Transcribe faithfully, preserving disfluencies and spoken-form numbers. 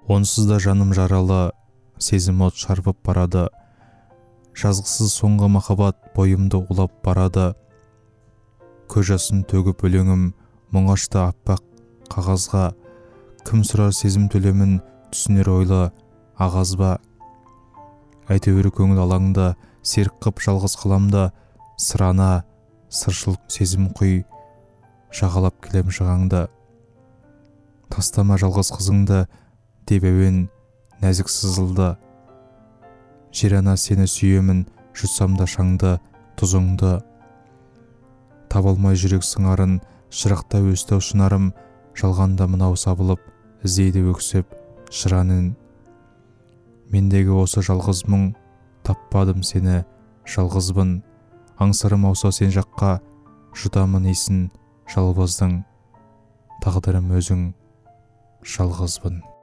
Онсыз да жаным жаралы, сезім от шарпып барады. Жазғысыз соңғы махаббат бойымды улап барады. Көз жасын төгіп өлеңім мұң ашты аппақ қағазға. Кім сұрар сезім төлемін түсінер ойлы ағаз ба? Әйтеуір көңіл алаңда серік қып жалғыз қаламда, сырана сыршыл сезім құй жағалап келем шығаңды. Тастама жалғыз қызыңды деп әуен нәзік сызылды. Жер ана сені сүйемін, жұтсам да шаңды тұзыңды. Таба алмай жүрек сыңарын, шырақта өстау шынарым, жалғанда мынау сабылып іздейді өксіп шыранын. Мендегі осы жалғыз мұң, таппадым сені жалғызбын. Аңсарым ауса сен жаққа, жұтамын исін жалбыздың. Тағдырым өзің жалғызбын.